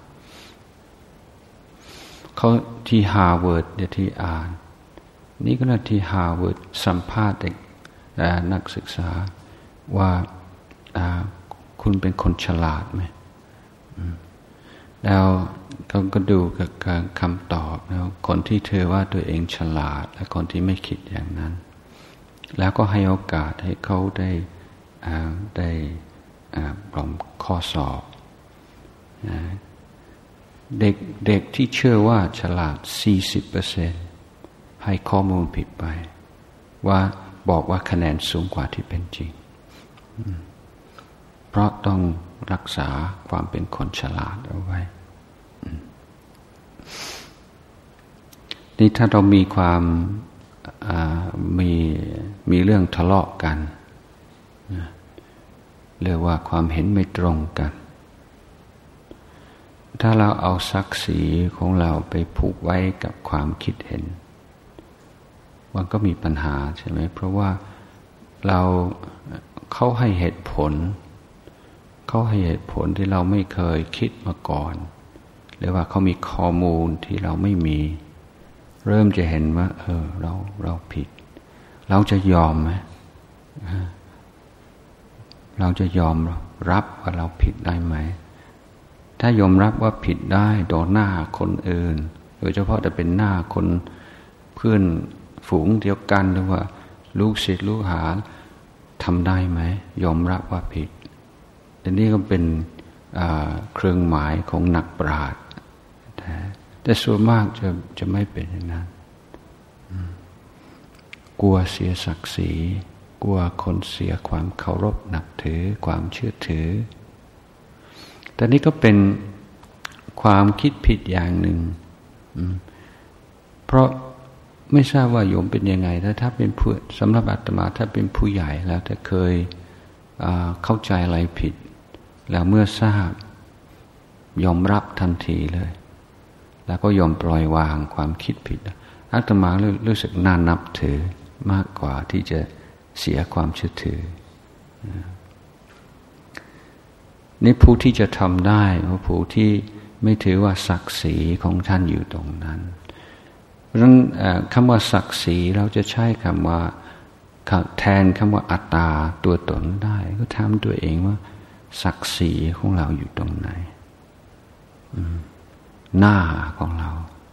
เขาที่ฮาร์วาร์ดที่อ่านนี่ก็น่าที่ฮาร์วาร์ดสัมภาษณ์เด็กนักศึกษาว่าคุณเป็นคนฉลาดไหมแล้วเขาก็ดูกับการคำตอบแล้วคนที่เธอว่าตัวเองฉลาดและคนที่ไม่คิดอย่างนั้นแล้วก็ให้โอกาสให้เขาได้ได้ปลอมข้อสอบเด็กเด็กที่เชื่อว่าฉลาด สี่สิบเปอร์เซ็นต์ ให้ข้อมูลผิดไปว่าบอกว่าคะแนนสูงกว่าที่เป็นจริงเพราะต้องรักษาความเป็นคนฉลาดเอาไว้นี่ถ้าเรามีความมีมีเรื่องทะเลาะกันเรียกว่าความเห็นไม่ตรงกันถ้าเราเอาศักดิ์ศรีของเราไปผูกไว้กับความคิดเห็นมันก็มีปัญหาใช่ไหมเพราะว่าเราเขาให้เหตุผลเขาให้เหตุผลที่เราไม่เคยคิดมาก่อนหรือว่าเขามีข้อมูลที่เราไม่มีเริ่มจะเห็นว่าเออเราเราผิดเราจะยอมไหมเราจะยอมรับว่าเราผิดได้ไหมถ้ายอมรับว่าผิดได้ต่อหน้าคนอื่นโดยเฉพาะแต่เป็นหน้าคนเพื่อนฝูงเดียวกันหรือว่าลูกศิษย์ลูกหาทำได้ไหมยอมรับว่าผิดอันนี้ก็เป็นเครื่องหมายของนักปราชญ์แต่ส่วนมากจะจะไม่เป็นอย่างนั้นกลัวเสียศักดิ์ศรีกลัวคนเสียความเคารพนับถือความเชื่อถือแต่นี่ก็เป็นความคิดผิดอย่างหนึ่งเพราะไม่ทราบว่าโยมเป็นยังไงถ้าถ้าเป็นผู้สำหรับอาตมาถ้าเป็นผู้ใหญ่แล้วถ้าเคยเข้าใจอะไรผิดแล้วเมื่อทราบยอมรับทันทีเลยแล้วก็ยอมปล่อยวางความคิดผิดอาตมารู้สึกน่านับถือมากกว่าที่จะเสียความเชื่อถือนี่ผู้ที่จะทำได้เพราะผู้ที่ไม่ถือว่าศักดิ์ศรีของท่านอยู่ตรงนั้นเพราะฉะนั้นคำว่าศักดิ์ศรีเราจะใช้คำว่าแทนคำว่าอัตตาตัวตนได้ก็ถามตัวเองว่าศักดิ์ศรีของเราอยู่ตรงไหนหน้าของเรา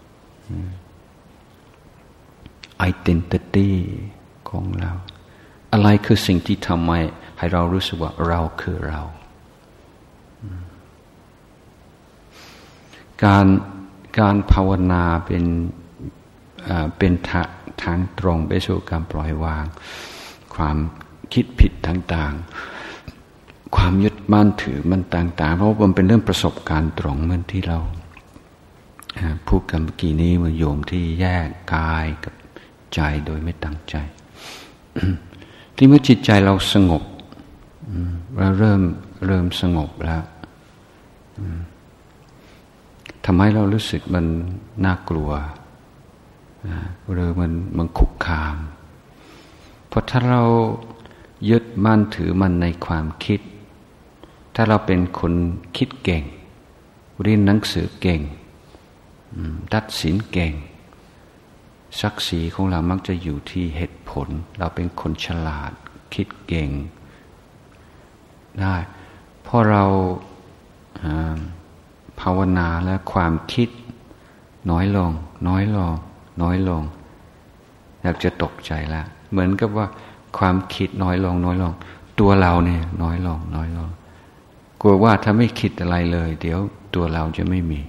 identity ของเราอะไรคือสิ่งที่ทำให้ให้เรารู้สึกว่าเราคือเราการการภาวนาเป็นเป็นทางตรงไปสู่การปล่อยวางความคิดผิดต่างๆความยึดมั่นถือมันต่างๆเพราะว่ามันเป็นเรื่องประสบการณ์ตรงเหมือนที่เราพูดกันเมื่อกี้นี้มันโยมที่แยกกายกับใจโดยไม่ตั้งใจ ที่เมื่อจิตใจเราสงบเราเริ่มเริ่มสงบแล้วทำให้เรารู้สึกมันน่ากลัวหรือมันมันคุกคามเพราะถ้าเรายึดมั่นถือมันในความคิดถ้าเราเป็นคนคิดเก่งเรียนหนังสือเก่งตัดสินเก่งศักดิ์ศรีของเรามักจะอยู่ที่เหตุผลเราเป็นคนฉลาดคิดเก่งได้พอเราภาวนาและความคิดน้อยลงน้อยลงน้อยลงอยากจะตกใจแล้วเหมือนกับว่าความคิดน้อยลงน้อยลงตัวเราเนี่ยน้อยลงน้อยลงกลัวว่าถ้าไม่คิดอะไรเลยเดี๋ยวตัวเราจะไม่มี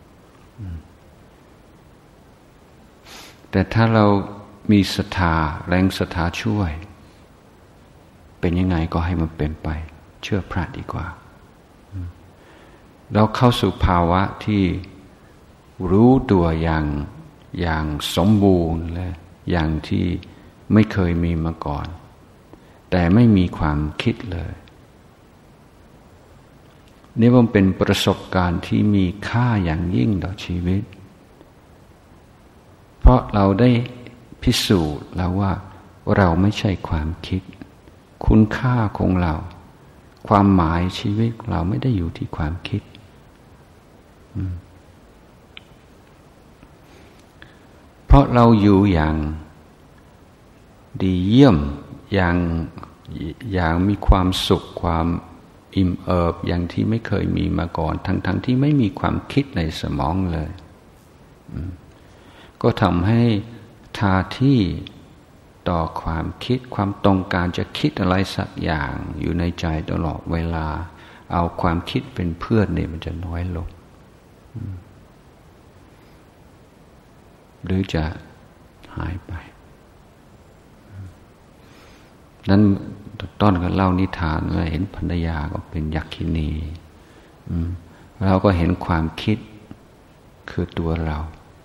แต่ถ้าเรามีศรัทธาแรงศรัทธาช่วยเป็นยังไงก็ให้มันเป็นไปเชื่อพระดีกว่าเราเข้าสู่ภาวะที่รู้ตัวอย่างอย่างสมบูรณ์และอย่างที่ไม่เคยมีมาก่อนแต่ไม่มีความคิดเลยนี่มันเป็นประสบการณ์ที่มีค่าอย่างยิ่งต่อชีวิตเพราะเราได้พิสูจน์แล้วว่าเราไม่ใช่ความคิดคุณค่าของเราความหมายชีวิตเราไม่ได้อยู่ที่ความคิดเพราะเราอยู่อย่างดีเยี่ยมอย่างอย่างมีความสุขความอิ่มเอิบอย่างที่ไม่เคยมีมาก่อนทั้งๆ ท, ที่ไม่มีความคิดในสมองเลยก็ทำให้ท่าที่ต่อความคิดความต้องการจะคิดอะไรสักอย่างอยู่ในใจตลอดเวลาเอาความคิดเป็นเพื่อนเนี่ยมันจะน้อยลงหรือจะหายไปนั้นต้นก็เล่านิทานว่าเห็นภรรยาก็เป็นยักษินีเราก็เห็นความคิดคือตัวเรา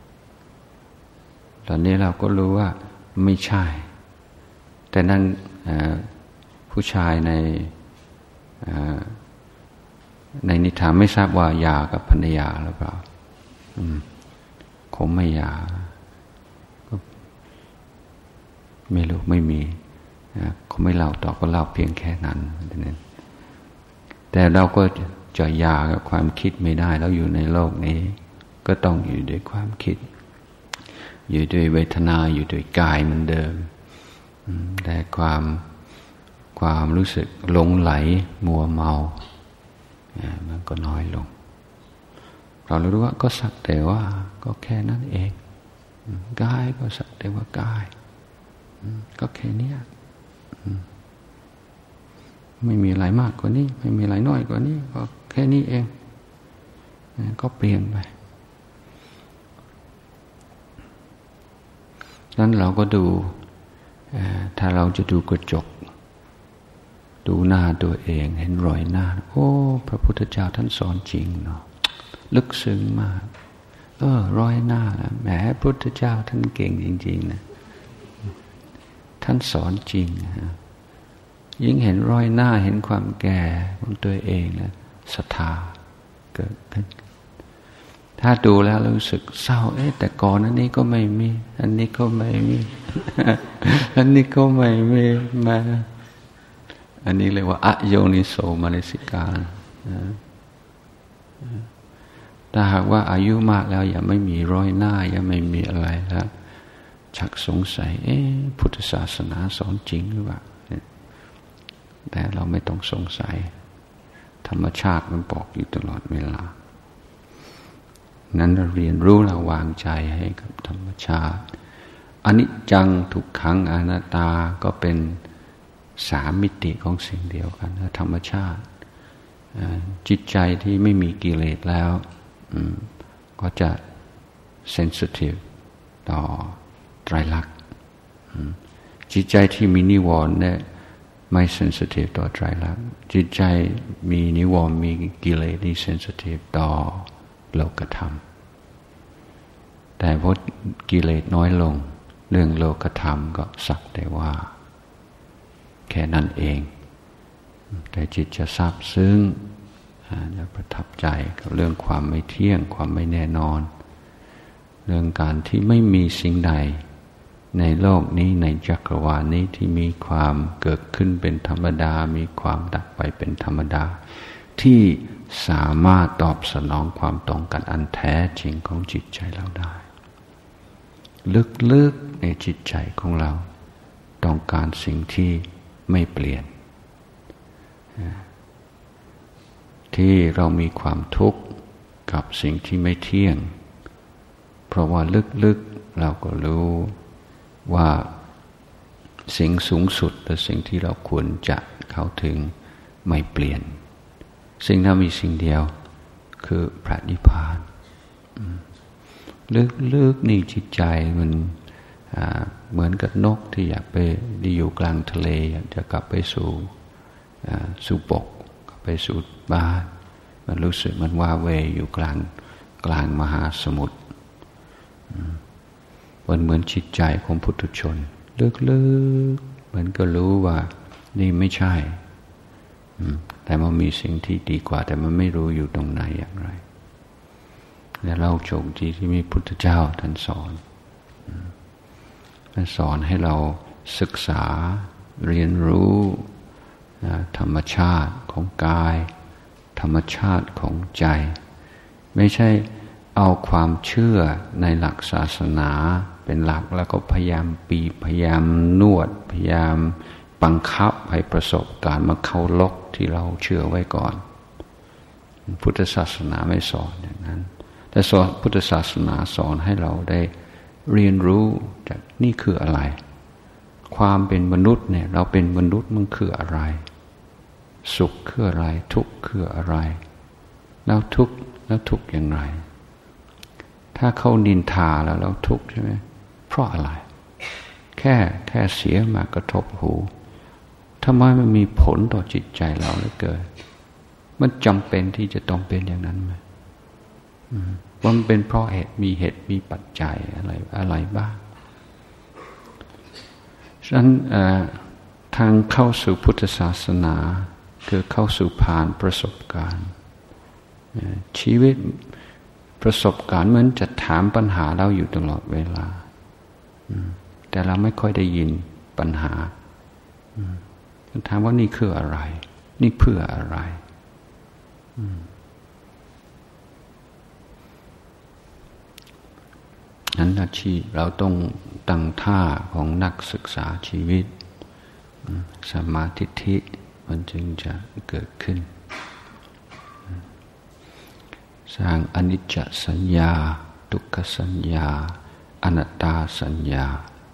ตอนนี้เราก็รู้ว่าไม่ใช่แต่นั้นผู้ชายในในนิทานไม่ทราบว่าหย่ากับภรรยาหรือเปล่าคงไม่หย่าไม่รู้ไม่มีเขาไม่เล่าต่อก็เล่าเพียงแค่นั้นแต่เราก็จะหย่ากับความคิดไม่ได้แล้วอยู่ในโลกนี้ก็ต้องอยู่ด้วยความคิดอยู่ด้วยเวทนาอยู่ด้วยกายเหมือนเดิมแต่ความความรู้สึกหลงไหลมัวเมามันก็น้อยลงเรารู้ว่าก็สักแต่ว่าก็แค่นั้นเองกายก็สักแต่ว่ากายก็แค่นี้ไม่มีอะไรมากกว่านี้ไม่มีอะไรน้อยกว่านี้ก็แค่นี้เองก็เปลี่ยนไปนั้นเราก็ดูถ้าเราจะดูกระจกดูหน้าตัวเองเห็นรอยหน้าโอ้พระพุทธเจ้าท่านสอนจริงเนาะลึกซึ้งมากเออรอยหน้าแหมพระพุทธเจ้าท่านเก่งจริงๆนะท่านสอนจริงนะยิ่งเห็นรอยหน้าเห็นความแก่ของตัวเองนะศรัทธาเกิดขึ้นถ้าดูแล้วรู้สึกเศร้าเอ๊ะแต่ก่อนอันนี้ก็ไม่มีอันนี้ก็ไม่มี อันนี้ก็ไม่มีมาอันนี้เรียกว่าอโยนิโสมนสิการถ้าหากว่าอายุมากแล้วอย่าไม่มีรอยหน้าอย่าไม่มีอะไรแล้วชักสงสัยเอ๊ะพุทธศาสนาสอนจริงหรือเปล่าแต่เราไม่ต้องสงสัยธรรมชาติมันบอกอยู่ตลอดเวลานั้นเราเรียนรู้เราวางใจให้กับธรรมชาติอนิจจังทุกขังอนัตตาก็เป็นสามมิติของสิ่งเดียวกันธรรมชาติจิตใจที่ไม่มีกิเลสแล้วก็จะเซนซิทีฟต่อไตรลักษณ์จิตใจที่มีนิวรณ์เนี่ยไม่เซนซิทีฟต่อไตรลักษณ์จิตใจมีนิวรณ์มีกิเลสที่เซนซิทีฟต่อโลกธรรมแต่พอกิเลสน้อยลงเรื่องโลกธรรมก็สักแต่ว่าแค่นั้นเองแต่จิตจะซาบซึ้งจะประทับใจกับเรื่องความไม่เที่ยงความไม่แน่นอนเรื่องการที่ไม่มีสิ่งใดในโลกนี้ในจักรวาลนี้ที่มีความเกิดขึ้นเป็นธรรมดามีความดับไปเป็นธรรมดาที่สามารถตอบสนองความต้องการอันแท้จริงของจิตใจเราได้ลึกๆในจิตใจของเราต้องการสิ่งที่ไม่เปลี่ยนที่เรามีความทุกข์กับสิ่งที่ไม่เที่ยงเพราะว่าลึกๆเราก็รู้ว่าสิ่งสูงสุดและสิ่งที่เราควรจะเข้าถึงไม่เปลี่ยนสิ่งนั้นมีสิ่งเดียวคือพระนิพพานลึกๆนี่จิตใจมันเหมือนกับนกที่อยากไปที่อยู่กลางทะเลอยากจะกลับไปสู่สู่บกกลับไปสู่บ้านมันรู้สึกมันว้าเหวอยู่กลางกลางมหาสมุทรมันเหมือนจิตใจของพุถุชนลึกๆมันก็รู้ว่านี่ไม่ใช่แต่มันมีสิ่งที่ดีกว่าแต่มันไม่รู้อยู่ตรงไหนอย่างไรและเราโชคดีที่มีพุทธเจ้าท่านสอนท่านสอนให้เราศึกษาเรียนรู้ธรรมชาติของกายธรรมชาติของใจไม่ใช่เอาความเชื่อในหลักศาสนาเป็นหลักแล้วก็พยายามปีพยายามนวดพยายามบังคับให้ประสบการณ์มาเข้าล็อกที่เราเชื่อไว้ก่อนพุทธศาสนาไม่สอนอย่างนั้นแต่สอนพุทธศาสนาสอนให้เราได้เรียนรู้จากนี่คืออะไรความเป็นมนุษย์เนี่ยเราเป็นมนุษย์มันคืออะไรสุขคืออะไรทุกข์คืออะไรแล้วทุกข์แล้วทุกข์อย่างไรถ้าเขานินทาแล้วเราทุกข์ใช่ไหมเพราะอะไรแค่แค่เสียงมากระทบหูทำไมมันมีผลต่อจิตใจเราเหลือเกินมันจำเป็นที่จะต้องเป็นอย่างนั้นไหมว่ามันเป็นเพราะเหตุมีเหตุมีปัจจัยอะไรอะไรบ้างฉะนั้นทางเข้าสู่พุทธศาสนาคือเข้าสู่ผ่านประสบการณ์ชีวิตประสบการณ์เหมือนจะถามปัญหาเราอยู่ตลอดเวลาแต่เราไม่ค่อยได้ยินปัญหาถามว่านี่คืออะไรนี่เพื่ออะไรนั้นอาชีพเราต้องตั้งท่าของนักศึกษาชีวิตสัมมาทิฏฐิมันจึงจะเกิดขึ้นสร้างอนิจจสัญญาทุกขสัญญาอนัตตาสัญญา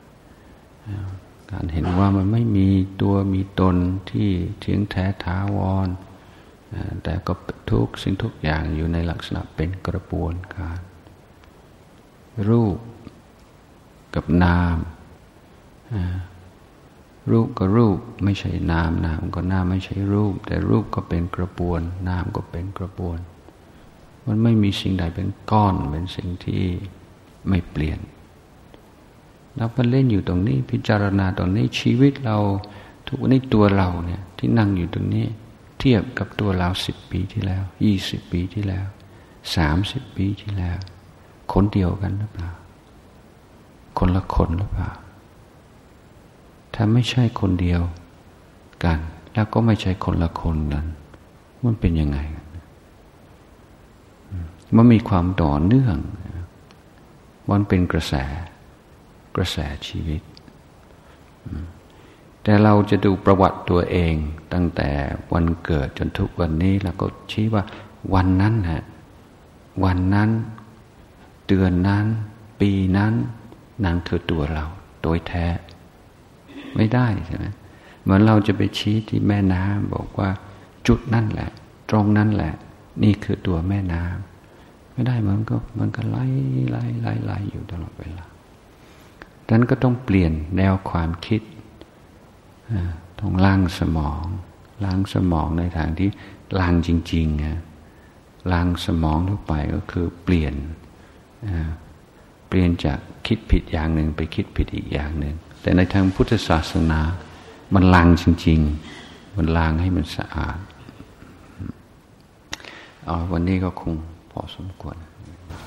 การเห็นว่ามันไม่มีตัวมีตนที่เที่ยงแท้ถาวรแต่ก็ทุกสิ่งทุกอย่างอยู่ในลักษณะเป็นกระบวนการรูปกับนามรูปก็รูปไม่ใช่นามนามก็นามไม่ใช่รูปแต่รูปก็เป็นกระบวนนามก็เป็นกระบวนมันไม่มีสิ่งใดเป็นก้อนเป็นสิ่งที่ไม่เปลี่ยนเราก็เล่นอยู่ตรงนี้พิจารณาตรงนี้ชีวิตเราทุกวันนี้ตัวเราเนี่ยที่นั่งอยู่ตรงนี้เทียบกับตัวเราสิบปีที่แล้วยี่สิบปีที่แล้วสามสิบปีที่แล้วคนเดียวกันหรือเปล่าคนละคนหรือเปล่าถ้าไม่ใช่คนเดียวกันแล้วก็ไม่ใช่คนละคนกันมันเป็นยังไงมันมีความต่อเนื่องมันเป็นกระแสกระแสชีวิตแต่เราจะดูประวัติตัวเองตั้งแต่วันเกิดจนทุกวันนี้แล้วก็ชี้ว่าวันนั้นฮะวันนั้นเดือนนั้นปีนั้นนั่นคือตัวเราโดยแท้ไม่ได้ใช่ไหมเหมือนเราจะไปชี้ที่แม่น้ำบอกว่าจุดนั่นแหละตรงนั้นแหละนี่คือตัวแม่น้ำไม่ได้มันก็มันก็ไหลไหลไหลไหลอยู่ตลอดเวลาดังนั้นก็ต้องเปลี่ยนแนวความคิดต้องล้างสมองล้างสมองในทางที่ล้างจริงๆนะล้างสมองทั่วไปก็คือเปลี่ยนเปลี่ยนจากคิดผิดอย่างหนึ่งไปคิดผิดอีกอย่างหนึ่งแต่ในทางพุทธศาสนามันล้างจริงๆมันล้างให้มันสะอาดอ๋อวันนี้ก็คงพอสมควร